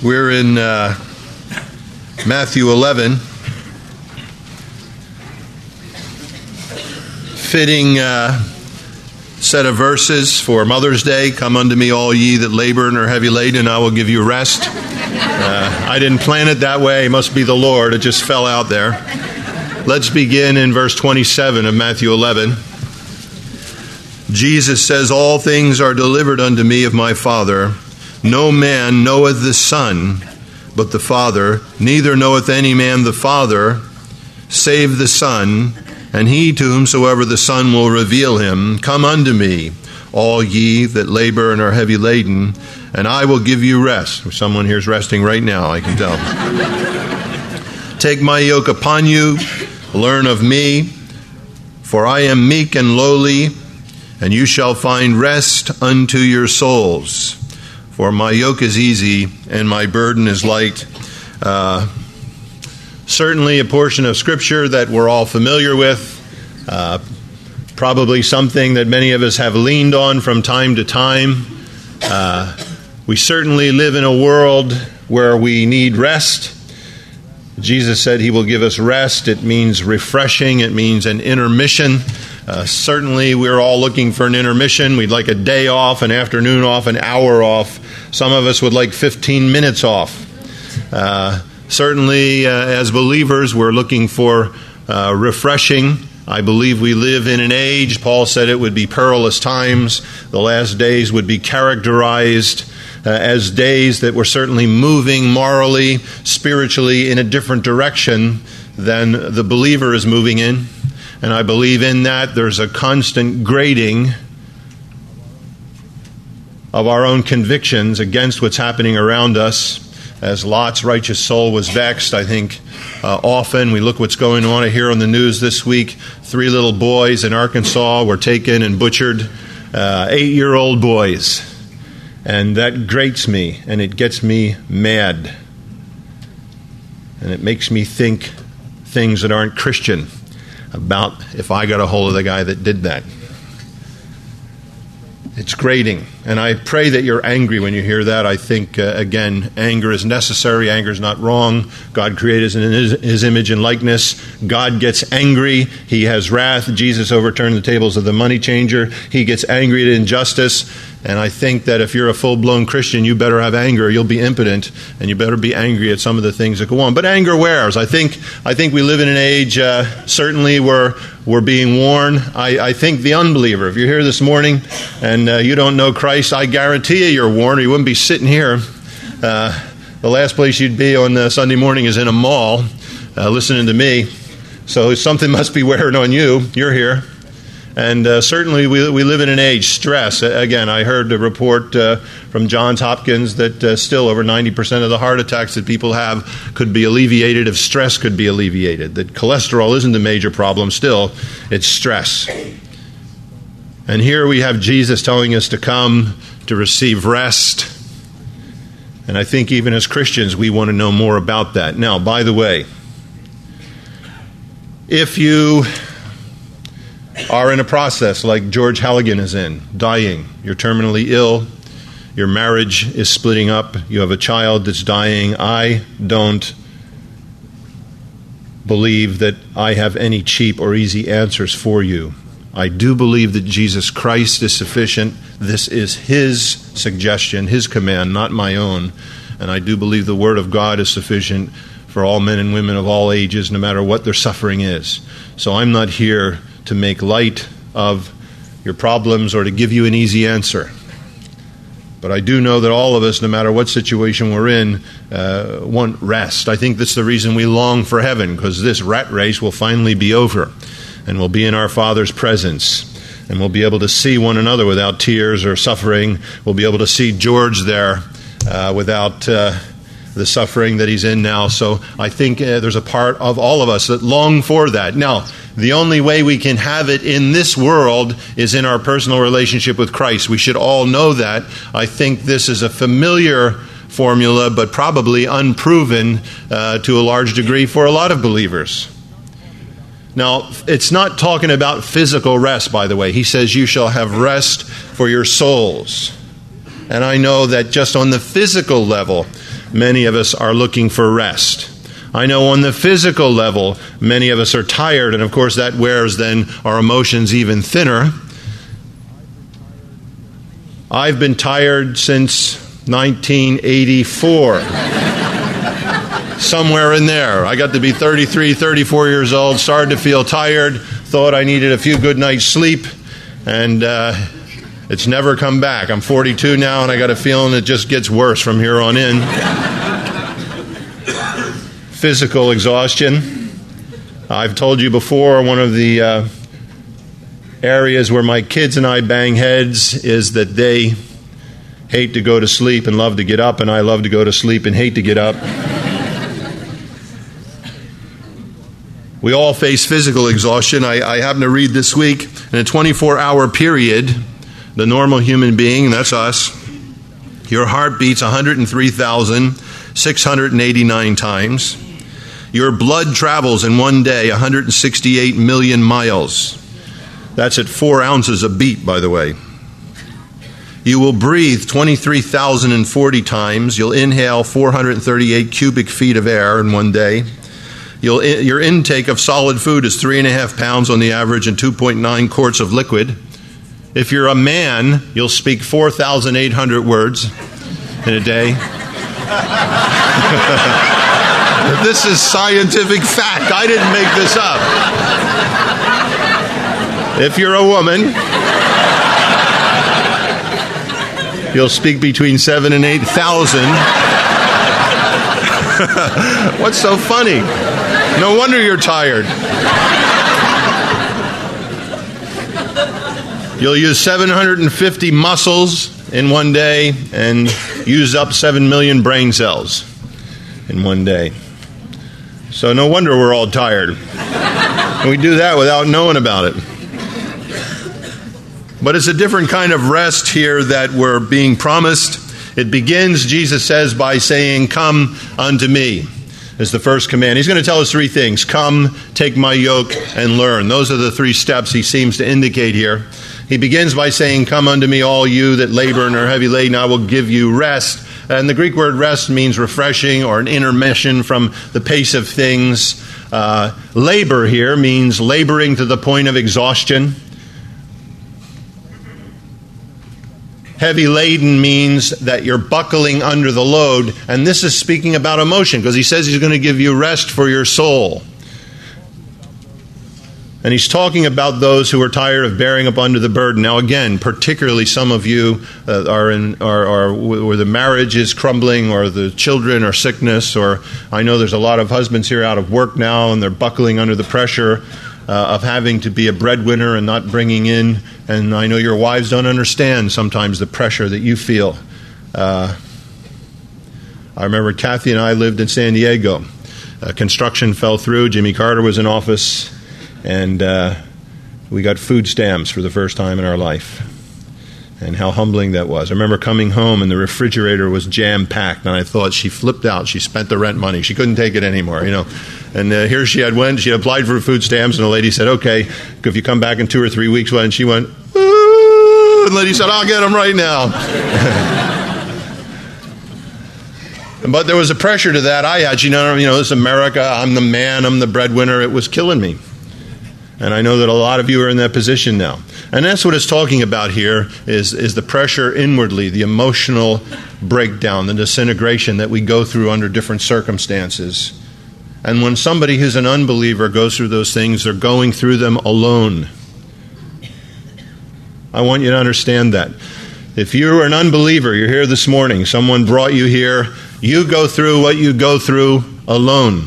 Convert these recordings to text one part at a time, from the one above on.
We're in Matthew 11. Fitting set of verses for Mother's Day. Come unto me, all ye that labor and are heavy laden, and I will give you rest. I didn't plan it that way. It must be the Lord. It just fell out there. Let's begin in verse 27 of Matthew 11. Jesus says, all things are delivered unto me of my Father. No man knoweth the Son, but the Father. Neither knoweth any man the Father, save the Son, and he to whomsoever the Son will reveal him. Come unto me, all ye that labor and are heavy laden, and I will give you rest. Someone here is resting right now, I can tell. Take my yoke upon you, learn of me, for I am meek and lowly, and you shall find rest unto your souls. For my yoke is easy and my burden is light. Certainly a portion of Scripture that we're all familiar with. Probably something that many of us have leaned on from time to time. We certainly live in a world where we need rest. Jesus said he will give us rest. It means refreshing. It means an intermission. Certainly we're all looking for an intermission. We'd like a day off, an afternoon off, an hour off. Some of us would like 15 minutes off. Certainly as believers we're looking for refreshing. I believe we live in an age, Paul said it would be perilous times. The last days would be characterized as days that were certainly moving morally, spiritually in a different direction than the believer is moving in. And I believe in that there's a constant grading of our own convictions against what's happening around us. As Lot's righteous soul was vexed, I think often we look what's going on here on the news this week. 3 little boys in Arkansas were taken and butchered, 8-year-old boys. And that grates me, and it gets me mad. And it makes me think things that aren't Christian about if I got a hold of the guy that did that. It's grating. And I pray that you're angry when you hear that. I think, again, anger is necessary. Anger is not wrong. God created us in his image and likeness. God gets angry. He has wrath. Jesus overturned the tables of the money changer. He gets angry at injustice. And I think that if you're a full-blown Christian, you better have anger. You'll be impotent, and you better be angry at some of the things that go on. But anger wears. I think we live in an age, certainly we're being warned. I think the unbeliever, if you're here this morning and you don't know Christ, I guarantee you're warned, or you wouldn't be sitting here. The last place you'd be on Sunday morning is in a mall listening to me. So something must be wearing on you. You're here. And certainly we live in an age, stress. Again, I heard a report from Johns Hopkins that still over 90% of the heart attacks that people have could be alleviated if stress could be alleviated. That cholesterol isn't the major problem still, it's stress. And here we have Jesus telling us to come to receive rest. And I think even as Christians we want to know more about that. Now, by the way, if you are in a process like George Halligan is in, dying, you're terminally ill, your marriage is splitting up, you have a child that's dying, I don't believe that I have any cheap or easy answers for you. I do believe that Jesus Christ is sufficient. This is his suggestion, his command, not my own. And I do believe the Word of God is sufficient for all men and women of all ages, no matter what their suffering is. So I'm not here to make light of your problems or to give you an easy answer. But I do know that all of us, no matter what situation we're in, want rest. I think that's the reason we long for heaven, because this rat race will finally be over, and we'll be in our Father's presence, and we'll be able to see one another without tears or suffering. We'll be able to see George there without the suffering that he's in now. So I think there's a part of all of us that long for that. Now, the only way we can have it in this world is in our personal relationship with Christ. We should all know that. I think this is a familiar formula, but probably unproven to a large degree for a lot of believers. Now, it's not talking about physical rest, by the way. He says you shall have rest for your souls. And I know that just on the physical level, many of us are looking for rest. I know on the physical level, many of us are tired, and of course that wears then our emotions even thinner. I've been tired since 1984. Somewhere in there. I got to be 33, 34 years old, started to feel tired, thought I needed a few good nights sleep, and it's never come back. I'm 42 now, and I got a feeling it just gets worse from here on in. Physical exhaustion. I've told you before, one of the areas where my kids and I bang heads is that they hate to go to sleep and love to get up, and I love to go to sleep and hate to get up. We all face physical exhaustion. I happen to read this week, in a 24-hour period, the normal human being, that's us, your heart beats 103,689 times. Your blood travels in one day 168 million miles. That's at 4 ounces a beat, by the way. You will breathe 23,040 times. You'll inhale 438 cubic feet of air in one day. Your intake of solid food is 3.5 pounds on the average and 2.9 quarts of liquid. If you're a man, you'll speak 4,800 words in a day. This is scientific fact. I didn't make this up. If you're a woman, you'll speak between 7,000 and 8,000. What's so funny? No wonder you're tired. You'll use 750 muscles in one day and use up 7 million brain cells in one day. So no wonder we're all tired. And we do that without knowing about it. But it's a different kind of rest here that we're being promised. It begins, Jesus says, by saying, "Come unto me," is the first command. He's going to tell us 3 things. Come, take my yoke, and learn. Those are the 3 steps he seems to indicate here. He begins by saying, "Come unto me, all you that labor and are heavy laden, I will give you rest." And the Greek word rest means refreshing or an intermission from the pace of things. Labor here means laboring to the point of exhaustion. Heavy laden means that you're buckling under the load. And this is speaking about emotion, because he says he's going to give you rest for your soul. And he's talking about those who are tired of bearing up under the burden. Now again, particularly some of you are where the marriage is crumbling, or the children are sickness, or I know there's a lot of husbands here out of work now and they're buckling under the pressure of having to be a breadwinner and not bringing in. And I know your wives don't understand sometimes the pressure that you feel. I remember Kathy and I lived in San Diego. Construction fell through. Jimmy Carter was in office. And we got food stamps for the first time in our life. And how humbling that was. I remember coming home and the refrigerator was jam-packed. And I thought, she flipped out. She spent the rent money. She couldn't take it anymore, you know. And here she had applied for food stamps. And the lady said, "Okay, if you come back in 2 or 3 weeks." And she went, "Ooh." And the lady said, "I'll get them right now." But there was a pressure to that I had. This is America. I'm the man. I'm the breadwinner. It was killing me. And I know that a lot of you are in that position now. And that's what it's talking about here is the pressure inwardly, the emotional breakdown, the disintegration that we go through under different circumstances. And when somebody who's an unbeliever goes through those things, they're going through them alone. I want you to understand that. If you're an unbeliever, you're here this morning, someone brought you here, you go through what you go through alone.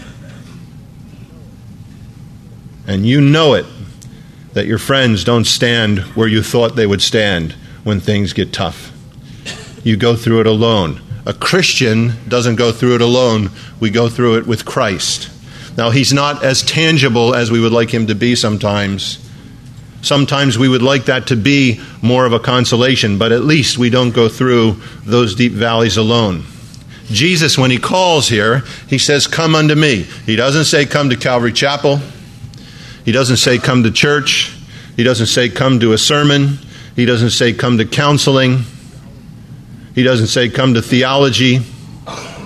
And you know it, that your friends don't stand where you thought they would stand when things get tough. You go through it alone. A Christian doesn't go through it alone. We go through it with Christ. Now, he's not as tangible as we would like him to be sometimes. Sometimes we would like that to be more of a consolation, but at least we don't go through those deep valleys alone. Jesus, when he calls here, he says, "Come unto me." He doesn't say, "Come to Calvary Chapel." He doesn't say, "Come to church." He doesn't say, "Come to a sermon." He doesn't say, "Come to counseling." He doesn't say, "Come to theology."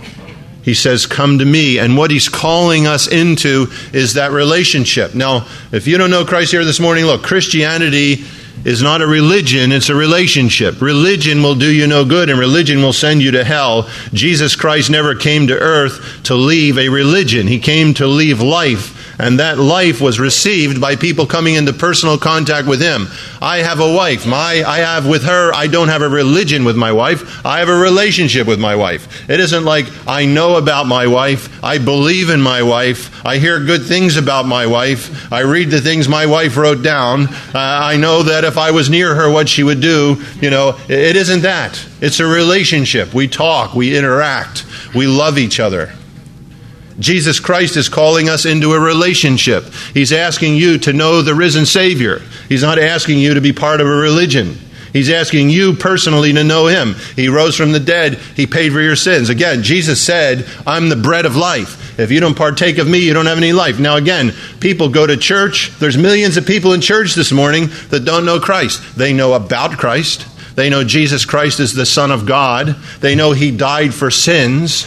He says, come to me. And what he's calling us into is that relationship. Now, if you don't know Christ here this morning, look, Christianity is not a religion, it's a relationship. Religion will do you no good, and religion will send you to hell. Jesus Christ never came to earth to leave a religion. He came to leave life. And that life was received by people coming into personal contact with him. I have a wife. I have with her, I don't have a religion with my wife. I have a relationship with my wife. It isn't like I know about my wife. I believe in my wife. I hear good things about my wife. I read the things my wife wrote down. I know that if I was near her, what she would do. It isn't that. It's a relationship. We talk. We interact. We love each other. Jesus Christ is calling us into a relationship. He's asking you to know the risen Savior. He's not asking you to be part of a religion. He's asking you personally to know him. He rose from the dead. He paid for your sins. Again, Jesus said, I'm the bread of life. If you don't partake of me, you don't have any life. Now again, people go to church. There's millions of people in church this morning that don't know Christ. They know about Christ. They know Jesus Christ is the Son of God. They know he died for sins.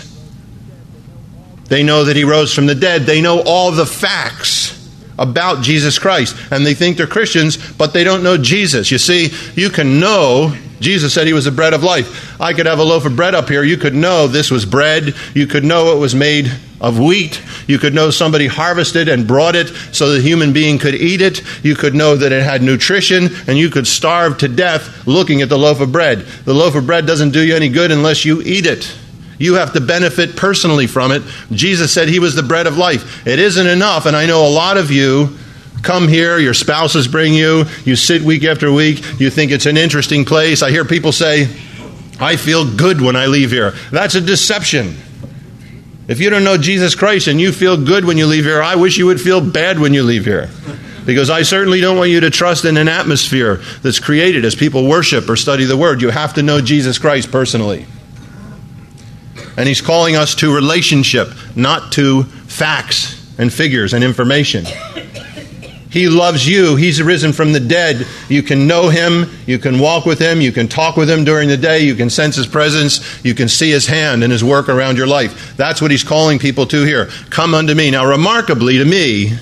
They know that he rose from the dead. They know all the facts about Jesus Christ. And they think they're Christians, but they don't know Jesus. You see, you can know, Jesus said he was the bread of life. I could have a loaf of bread up here. You could know this was bread. You could know it was made of wheat. You could know somebody harvested and brought it so the human being could eat it. You could know that it had nutrition, and you could starve to death looking at the loaf of bread. The loaf of bread doesn't do you any good unless you eat it. You have to benefit personally from it. Jesus said he was the bread of life. It isn't enough, and I know a lot of you come here, your spouses bring you, you sit week after week, you think it's an interesting place. I hear people say, I feel good when I leave here. That's a deception. If you don't know Jesus Christ and you feel good when you leave here, I wish you would feel bad when you leave here. Because I certainly don't want you to trust in an atmosphere that's created as people worship or study the Word. You have to know Jesus Christ personally. And he's calling us to relationship, not to facts and figures and information. He loves you. He's risen from the dead. You can know him. You can walk with him. You can talk with him during the day. You can sense his presence. You can see his hand and his work around your life. That's what he's calling people to here. Come unto me. Now, remarkably to me,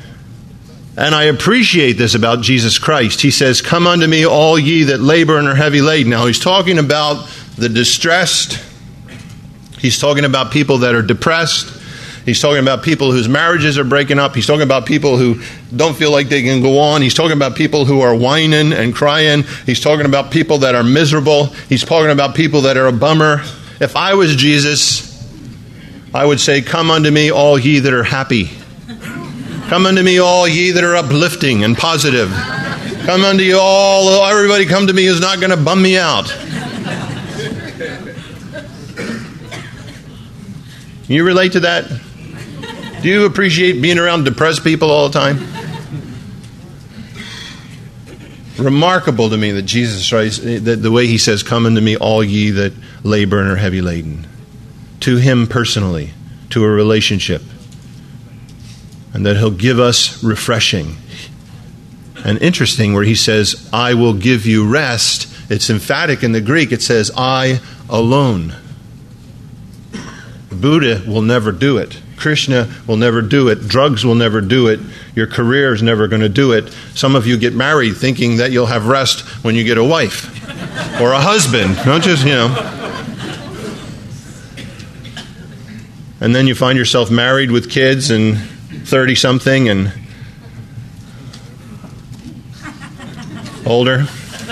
and I appreciate this about Jesus Christ, he says, come unto me, all ye that labor and are heavy laden. Now, he's talking about the distressed. He's talking about people that are depressed. He's talking about people whose marriages are breaking up. He's talking about people who don't feel like they can go on. He's talking about people who are whining and crying. He's talking about people that are miserable. He's talking about people that are a bummer. If I was Jesus, I would say, come unto me, all ye that are happy. Come unto me, all ye that are uplifting and positive. Come unto you all, everybody come to me who's not going to bum me out. You relate to that? Do you appreciate being around depressed people all the time? Remarkable to me that Jesus Christ, that the way he says, come unto me, all ye that labor and are heavy laden. To him personally, to a relationship. And that he'll give us refreshing. And interesting where he says, I will give you rest. It's emphatic in the Greek. It says, I alone. Buddha will never do it. Krishna will never do it. Drugs will never do it. Your career is never going to do it. Some of you get married thinking that you'll have rest when you get a wife or a husband. Don't just, And then you find yourself married with kids and 30-something and older.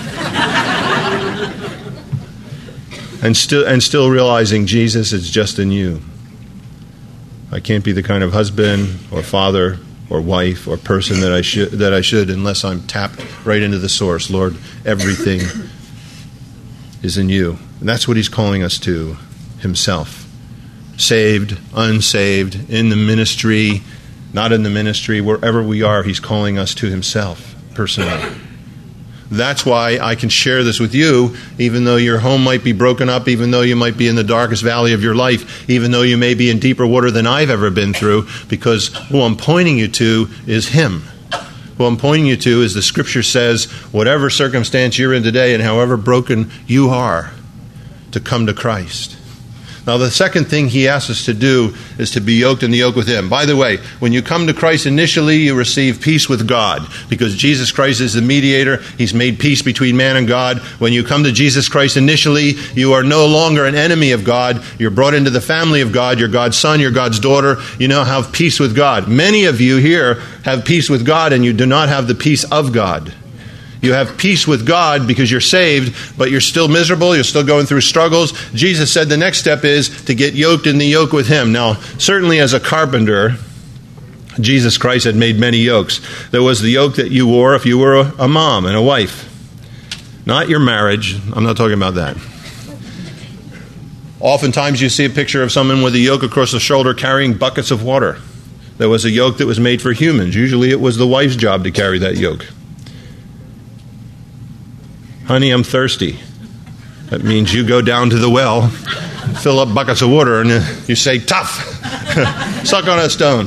And still realizing Jesus is just in you. I can't be the kind of husband or father or wife or person that I should unless I'm tapped right into the source. Lord, everything is in you. And that's what he's calling us to himself. Saved, unsaved, in the ministry, not in the ministry, wherever we are, he's calling us to himself personally. That's why I can share this with you, even though your home might be broken up, even though you might be in the darkest valley of your life, even though you may be in deeper water than I've ever been through, because who I'm pointing you to is him. Who I'm pointing you to is the Scripture says, whatever circumstance you're in today and however broken you are, to come to Christ. Now, the second thing he asks us to do is to be yoked in the yoke with him. By the way, when you come to Christ initially, you receive peace with God, because Jesus Christ is the mediator. He's made peace between man and God. When you come to Jesus Christ initially, you are no longer an enemy of God. You're brought into the family of God. You're God's son. You're God's daughter. You now have peace with God. Many of you here have peace with God, and you do not have the peace of God. You have peace with God because you're saved, but you're still miserable. You're still going through struggles. Jesus said the next step is to get yoked in the yoke with him. Now, certainly as a carpenter, Jesus Christ had made many yokes. There was the yoke that you wore if you were a mom and a wife. Not your marriage. I'm not talking about that. Oftentimes you see a picture of someone with a yoke across the shoulder carrying buckets of water. There was a yoke that was made for humans. Usually it was the wife's job to carry that yoke. Honey, I'm thirsty. That means you go down to the well, fill up buckets of water, and you say, tough, suck on a stone.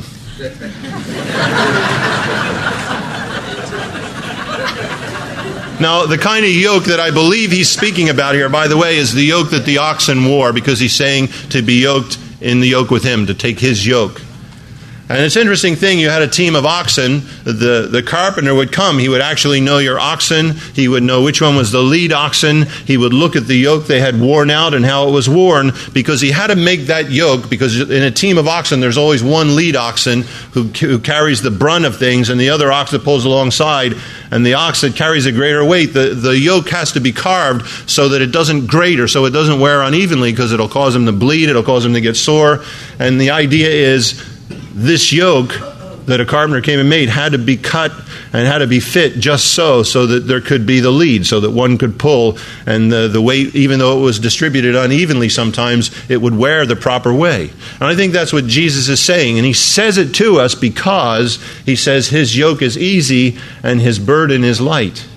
Now, the kind of yoke that I believe he's speaking about here, by the way, is the yoke that the oxen wore, because he's saying to be yoked in the yoke with him, to take his yoke. And it's an interesting thing, you had a team of oxen, the carpenter would come, he would actually know your oxen, he would know which one was the lead oxen, he would look at the yoke they had worn out and how it was worn, because he had to make that yoke, because in a team of oxen there's always one lead oxen who carries the brunt of things, and the other ox that pulls alongside, and the ox that carries a greater weight. The yoke has to be carved so that it doesn't grate, or so it doesn't wear unevenly, because it'll cause them to bleed, it'll cause them to get sore, and the idea is this yoke that a carpenter came and made had to be cut and had to be fit just so that there could be the lead, so that one could pull, and the weight, even though it was distributed unevenly sometimes, it would wear the proper way. And I think that's what Jesus is saying, and he says it to us because he says his yoke is easy and his burden is light.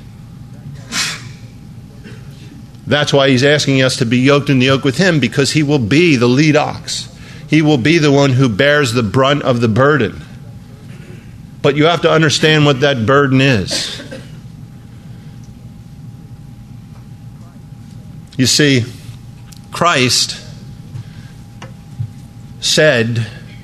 That's why he's asking us to be yoked in the yoke with him, because he will be the lead ox. He will be the one who bears the brunt of the burden. But you have to understand what that burden is. You see, Christ said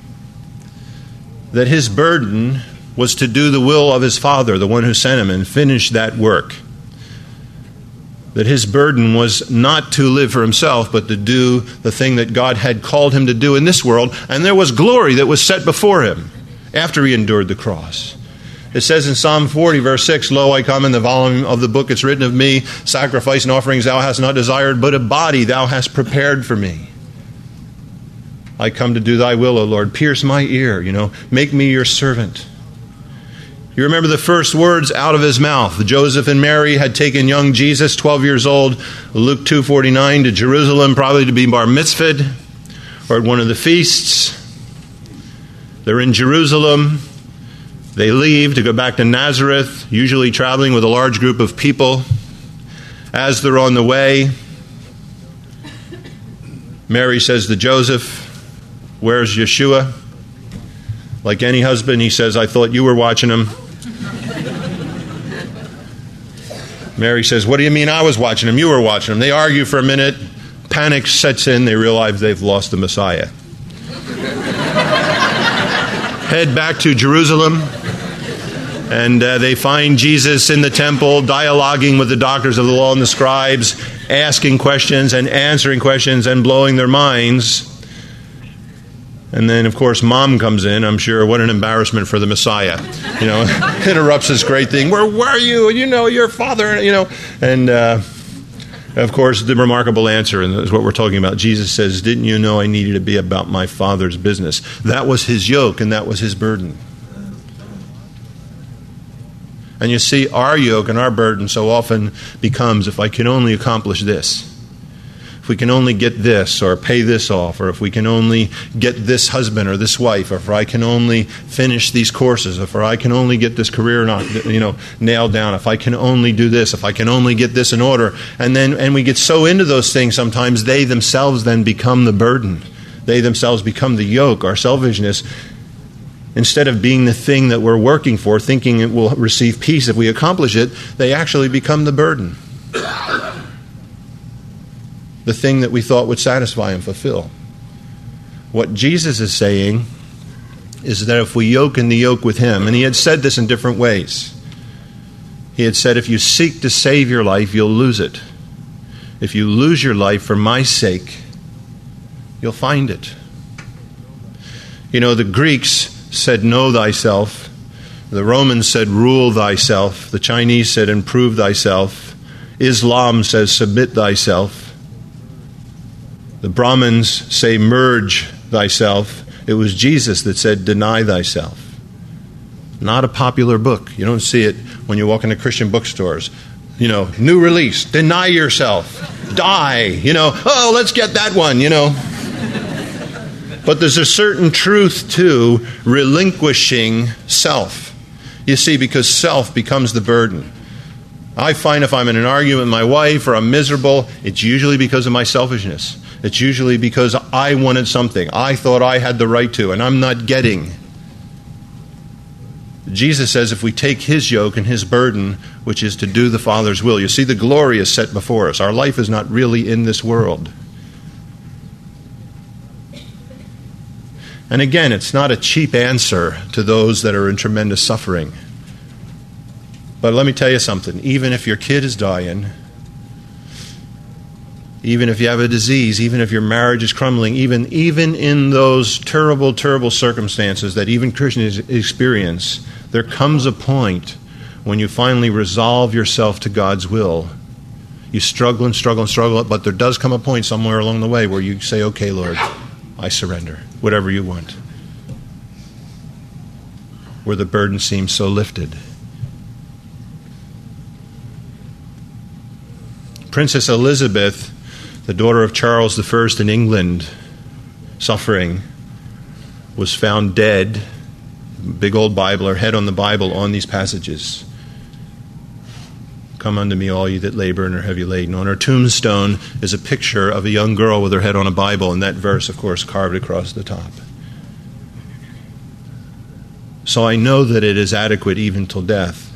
that his burden was to do the will of his Father, the one who sent him, and finish that work. That his burden was not to live for himself, but to do the thing that God had called him to do in this world. And there was glory that was set before him after he endured the cross. It says in Psalm 40, verse 6, Lo, I come, in the volume of the book it's written of me, sacrifice and offerings thou hast not desired, but a body thou hast prepared for me. I come to do thy will, O Lord. Pierce my ear, make me your servant. You remember the first words out of his mouth. Joseph and Mary had taken young Jesus, 12 years old, Luke 2:49, to Jerusalem, probably to be bar mitzvahed or at one of the feasts. They're in Jerusalem. They leave to go back to Nazareth, usually traveling with a large group of people. As they're on the way, Mary says to Joseph, "Where's Yeshua?" Like any husband, he says, "I thought you were watching him." Mary says, "What do you mean I was watching him? You were watching him." They argue for a minute. Panic sets in. They realize they've lost the Messiah. Head back to Jerusalem. And they find Jesus in the temple, dialoguing with the doctors of the law and the scribes, asking questions and answering questions and blowing their minds. And then, of course, Mom comes in. I'm sure, what an embarrassment for the Messiah. Interrupts this great thing. Where were you? Your father, And, of course, the remarkable answer, and that's what we're talking about. Jesus says, "Didn't you know I needed to be about my Father's business?" That was his yoke, and that was his burden. And you see, our yoke and our burden so often becomes, if I can only accomplish this, if we can only get this or pay this off, or if we can only get this husband or this wife, or if I can only finish these courses, or if I can only get this career nailed down, if I can only do this, if I can only get this in order. And we get so into those things sometimes, they themselves then become the burden. They themselves become the yoke, our selfishness. Instead of being the thing that we're working for, thinking it will receive peace if we accomplish it, they actually become the burden. The thing that we thought would satisfy and fulfill. What Jesus is saying is that if we yoke in the yoke with him, and he had said this in different ways. He had said, if you seek to save your life, you'll lose it. If you lose your life for my sake, you'll find it. You know, the Greeks said, know thyself. The Romans said, rule thyself. The Chinese said, improve thyself. Islam says, submit thyself. The Brahmins say, merge thyself. It was Jesus that said, deny thyself. Not a popular book. You don't see it when you walk into Christian bookstores. You know, new release, deny yourself, die, oh, let's get that one, But there's a certain truth to relinquishing self. You see, because self becomes the burden. I find if I'm in an argument with my wife or I'm miserable, it's usually because of my selfishness. It's usually because I wanted something. I thought I had the right to, and I'm not getting. Jesus says if we take his yoke and his burden, which is to do the Father's will. You see, the glory is set before us. Our life is not really in this world. And again, it's not a cheap answer to those that are in tremendous suffering. But let me tell you something. Even if your kid is dying, even if you have a disease, even if your marriage is crumbling, even in those terrible, terrible circumstances that even Christians experience, there comes a point when you finally resolve yourself to God's will. You struggle and struggle and struggle, but there does come a point somewhere along the way where you say, okay, Lord, I surrender, whatever you want. Where the burden seems so lifted. Princess Elizabeth, the daughter of Charles I in England, suffering, was found dead. Big old Bible, her head on the Bible on these passages. Come unto me, all you that labor and are heavy laden. On her tombstone is a picture of a young girl with her head on a Bible, and that verse, of course, carved across the top. So I know that it is adequate even till death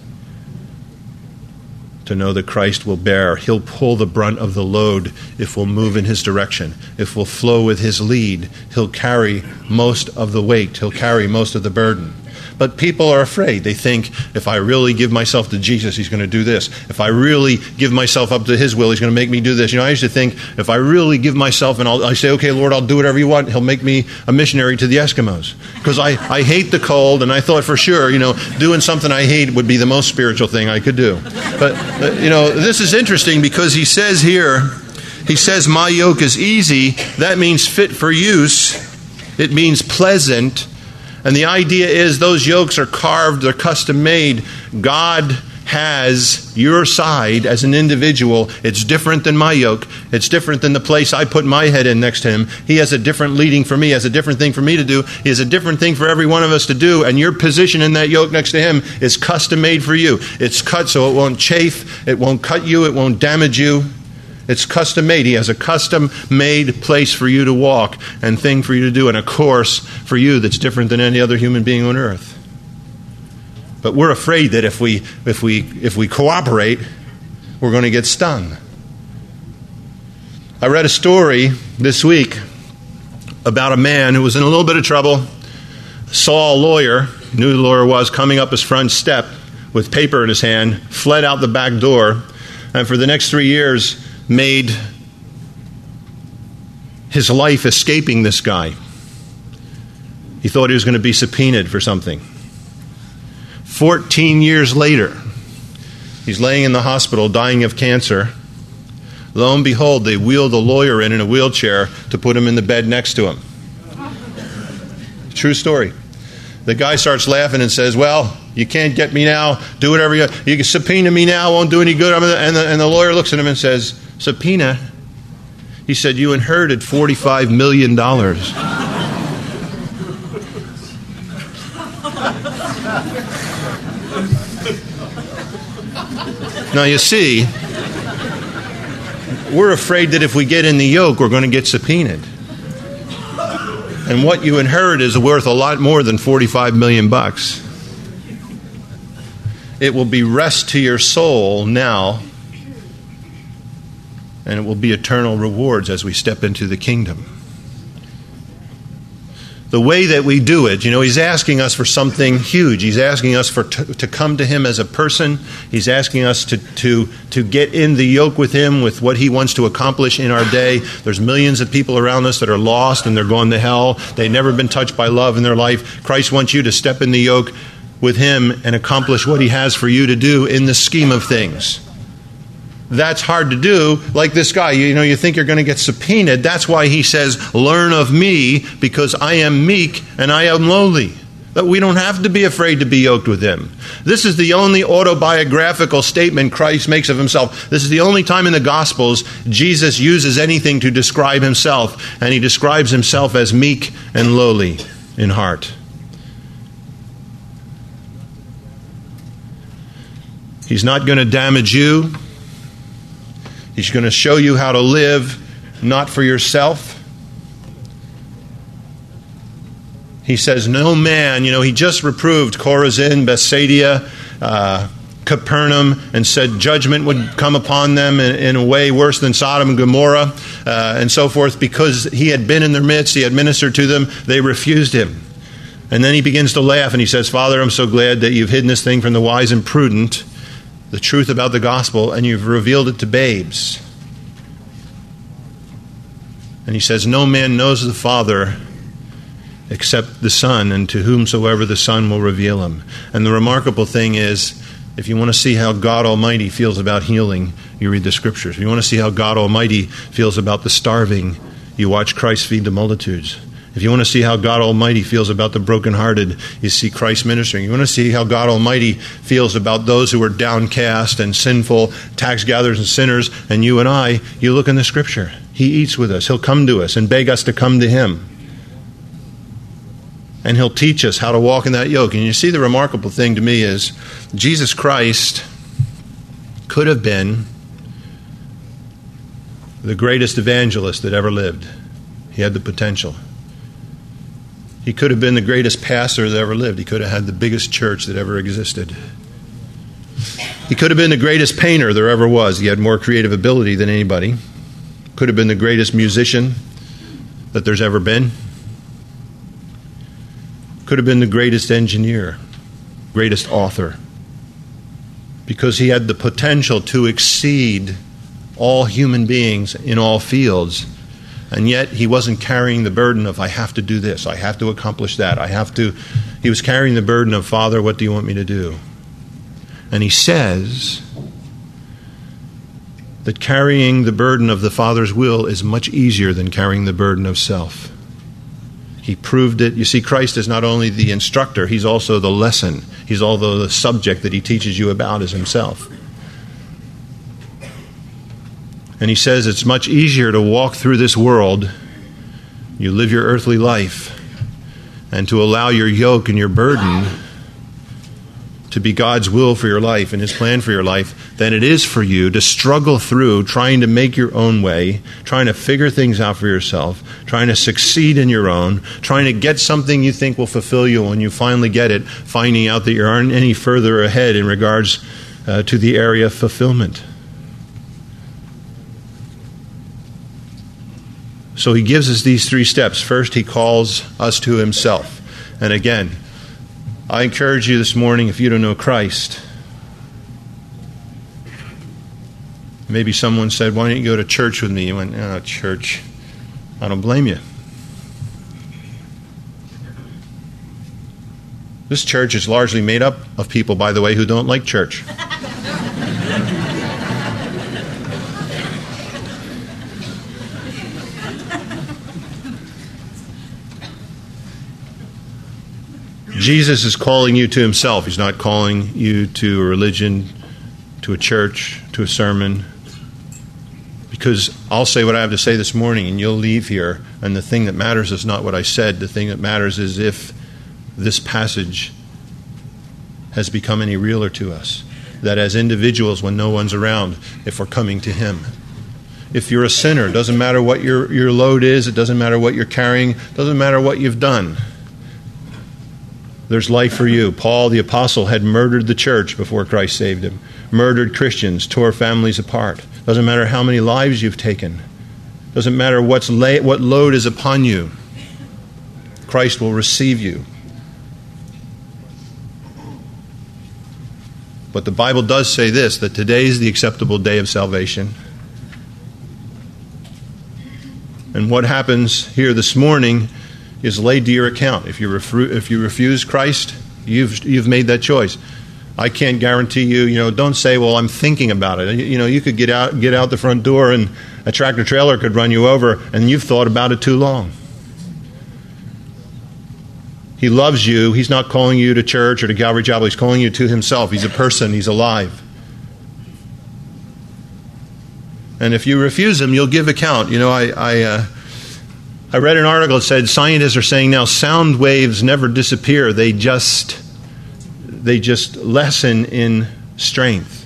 to know that Christ will bear. He'll pull the brunt of the load if we'll move in his direction. If we'll flow with his lead, he'll carry most of the weight. He'll carry most of the burden. But people are afraid. They think, if I really give myself to Jesus, he's going to do this. If I really give myself up to his will, he's going to make me do this. I used to think, if I really give myself and I say, okay, Lord, I'll do whatever you want, he'll make me a missionary to the Eskimos. Because I hate the cold, and I thought for sure, doing something I hate would be the most spiritual thing I could do. But, this is interesting because he says here, my yoke is easy. That means fit for use. It means pleasant. And the idea is those yokes are carved, they're custom made. God has your side as an individual. It's different than my yoke. It's different than the place I put my head in next to him. He has a different leading for me, has a different thing for me to do. He has a different thing for every one of us to do. And your position in that yoke next to him is custom made for you. It's cut so it won't chafe, it won't cut you, it won't damage you. It's custom made. He has a custom made place for you to walk and thing for you to do and a course for you that's different than any other human being on earth. But we're afraid that if we cooperate, we're going to get stung. I read a story this week about a man who was in a little bit of trouble, saw a lawyer, knew who the lawyer was, coming up his front step with paper in his hand, fled out the back door, and for the next 3 years made his life escaping this guy. He thought he was going to be subpoenaed for something. 14 years later, he's laying in the hospital dying of cancer. Lo and behold, they wheel the lawyer in a wheelchair to put him in the bed next to him. True story. The guy starts laughing and says, well, you can't get me now. Do whatever you can subpoena me now. Won't do any good. And the lawyer looks at him and says, subpoena? He said, you inherited $45 million. Now, you see, we're afraid that if we get in the yoke, we're going to get subpoenaed. And what you inherit is worth a lot more than $45 million. It will be rest to your soul now, and it will be eternal rewards as we step into the kingdom. the way that we do it, he's asking us for something huge. He's asking us to come to him as a person. He's asking us to get in the yoke with him, with what he wants to accomplish in our day. There's millions of people around us that are lost and they're going to hell. They've never been touched by love in their life. Christ wants you to step in the yoke with him and accomplish what he has for you to do in the scheme of things. That's hard to do. Like this guy, you think you're going to get subpoenaed. That's why he says, learn of me, because I am meek and I am lowly. That we don't have to be afraid to be yoked with him. This is the only autobiographical statement Christ makes of himself. This is the only time in the Gospels Jesus uses anything to describe himself, and he describes himself as meek and lowly in heart. He's not going to damage you. He's going to show you how to live, not for yourself. He says, no man, he just reproved Chorazin, Bethsaida, Capernaum, and said judgment would come upon them in a way worse than Sodom and Gomorrah, and so forth. Because he had been in their midst, he had ministered to them, they refused him. And then he begins to laugh and he says, Father, I'm so glad that you've hidden this thing from the wise and prudent, the truth about the gospel, and you've revealed it to babes. And he says, no man knows the Father except the Son, and to whomsoever the Son will reveal him. And the remarkable thing is, if you want to see how God Almighty feels about healing, you read the Scriptures. If you want to see how God Almighty feels about the starving, you watch Christ feed the multitudes. If you want to see how God Almighty feels about the brokenhearted, you see Christ ministering. You want to see how God Almighty feels about those who are downcast and sinful, tax gatherers and sinners, and you and I, you look in the Scripture. He eats with us. He'll come to us and beg us to come to him. And he'll teach us how to walk in that yoke. And you see, the remarkable thing to me is Jesus Christ could have been the greatest evangelist that ever lived. He had the potential. He could have been the greatest pastor that ever lived. He could have had the biggest church that ever existed. He could have been the greatest painter there ever was. He had more creative ability than anybody. Could have been the greatest musician that there's ever been. Could have been the greatest engineer, greatest author. Because he had the potential to exceed all human beings in all fields. And yet he wasn't carrying the burden of, I have to do this, I have to accomplish that, He was carrying the burden of, Father, what do you want me to do? And he says that carrying the burden of the Father's will is much easier than carrying the burden of self. He proved it. You see, Christ is not only the instructor, he's also the lesson. He's also the subject that he teaches you about as himself. And he says it's much easier to walk through this world, you live your earthly life, and to allow your yoke and your burden to be God's will for your life and his plan for your life, than it is for you to struggle through trying to make your own way, trying to figure things out for yourself, trying to succeed in your own, trying to get something you think will fulfill you. When you finally get it, finding out that you aren't any further ahead in regards to the area of fulfillment. So he gives us these three steps. First, he calls us to himself. And again, I encourage you this morning, if you don't know Christ, maybe someone said, why don't you go to church with me? You went, oh, church. I don't blame you. This church is largely made up of people, by the way, who don't like church. Jesus is calling you to himself. He's not calling you to a religion, to a church, to a sermon. Because I'll say what I have to say this morning and you'll leave here, and the thing that matters is not what I said. The thing that matters is if this passage has become any realer to us. That as individuals, when no one's around, if we're coming to him. If you're a sinner, it doesn't matter what your load is, it doesn't matter what you're carrying, it doesn't matter what you've done. There's life for you. Paul, the apostle, had murdered the church before Christ saved him. Murdered Christians, tore families apart. Doesn't matter how many lives you've taken. Doesn't matter what load is upon you. Christ will receive you. But the Bible does say this, that today is the acceptable day of salvation. And what happens here this morning is laid to your account. If you refuse Christ, you've made that choice. I can't guarantee you, don't say, well, I'm thinking about it. You could get out the front door and a tractor trailer could run you over and you've thought about it too long. He loves you. He's not calling you to church or to Calvary Chapel. He's calling you to himself. He's a person. He's alive. And if you refuse him, you'll give account. I read an article that said scientists are saying now sound waves never disappear. They just lessen in strength.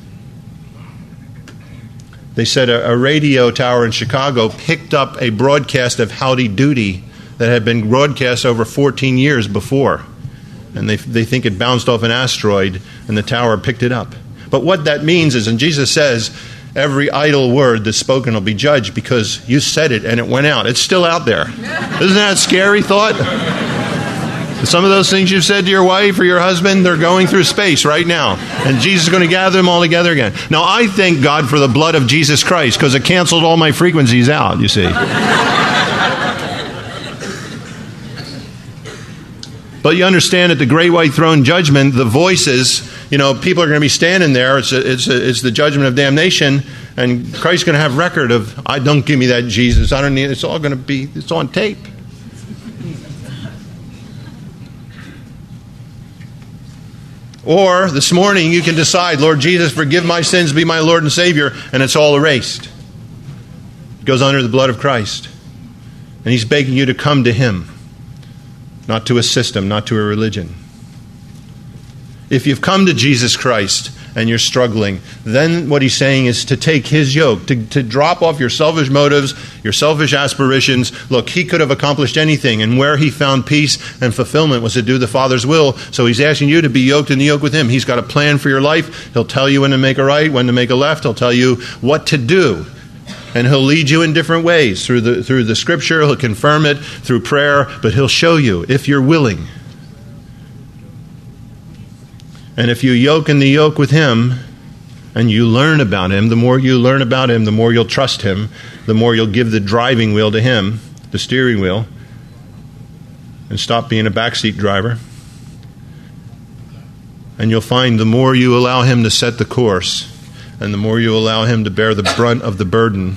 They said a radio tower in Chicago picked up a broadcast of Howdy Doody that had been broadcast over 14 years before. And they think it bounced off an asteroid and the tower picked it up. But what that means is, and Jesus says, every idle word that's spoken will be judged because you said it and it went out. It's still out there. Isn't that a scary thought? Some of those things you've said to your wife or your husband, they're going through space right now. And Jesus is going to gather them all together again. Now, I thank God for the blood of Jesus Christ because it canceled all my frequencies out, you see. But you understand at the great white throne judgment, the voices, people are going to be standing there. It's the judgment of damnation. And Christ's going to have record of, don't give me that Jesus. I don't need it. It's all going to be, it's on tape. Or this morning you can decide, Lord Jesus, forgive my sins, be my Lord and Savior, and it's all erased. It goes under the blood of Christ. And he's begging you to come to him, not to a system, not to a religion. If you've come to Jesus Christ and you're struggling, then what he's saying is to take his yoke, to drop off your selfish motives, your selfish aspirations. Look, he could have accomplished anything, and where he found peace and fulfillment was to do the Father's will. So he's asking you to be yoked in the yoke with him. He's got a plan for your life. He'll tell you when to make a right, when to make a left. He'll tell you what to do. And he'll lead you in different ways. Through the scripture, he'll confirm it, through prayer, but he'll show you if you're willing. And if you yoke in the yoke with him, and you learn about him, the more you learn about him, the more you'll trust him, the more you'll give the driving wheel to him, the steering wheel, and stop being a backseat driver. And you'll find the more you allow him to set the course, and the more you allow him to bear the brunt of the burden,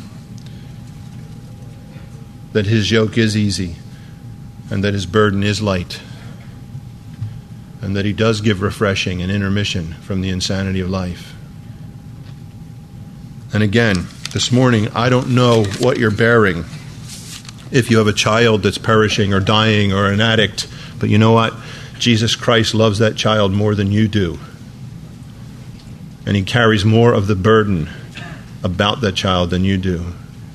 that his yoke is easy, and that his burden is light, and that he does give refreshing and intermission from the insanity of life. And again, this morning, I don't know what you're bearing. If you have a child that's perishing or dying or an addict, but you know what? Jesus Christ loves that child more than you do. And he carries more of the burden about that child than you do.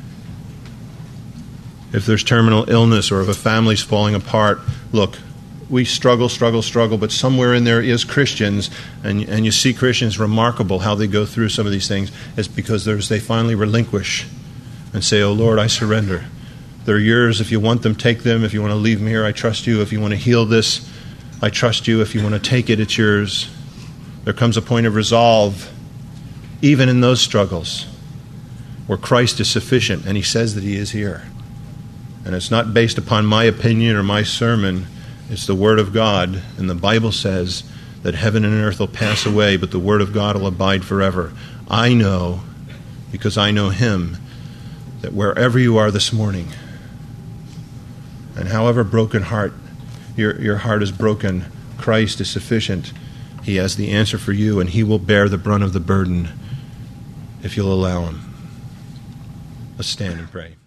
If there's terminal illness or if a family's falling apart, look, we struggle, but somewhere in there is Christians, and you see Christians remarkable how they go through some of these things. It's because they finally relinquish and say, oh Lord, I surrender. They're yours. If you want them, take them. If you want to leave them here, I trust you. If you want to heal this, I trust you. If you want to take it, it's yours. There comes a point of resolve, even in those struggles, where Christ is sufficient, and he says that he is here. And it's not based upon my opinion or my sermon. It's the Word of God, and the Bible says that heaven and earth will pass away, but the Word of God will abide forever. I know, because I know him, that wherever you are this morning, and however broken heart your heart is broken, Christ is sufficient. He has the answer for you, and he will bear the brunt of the burden if you'll allow him. Let's stand and pray.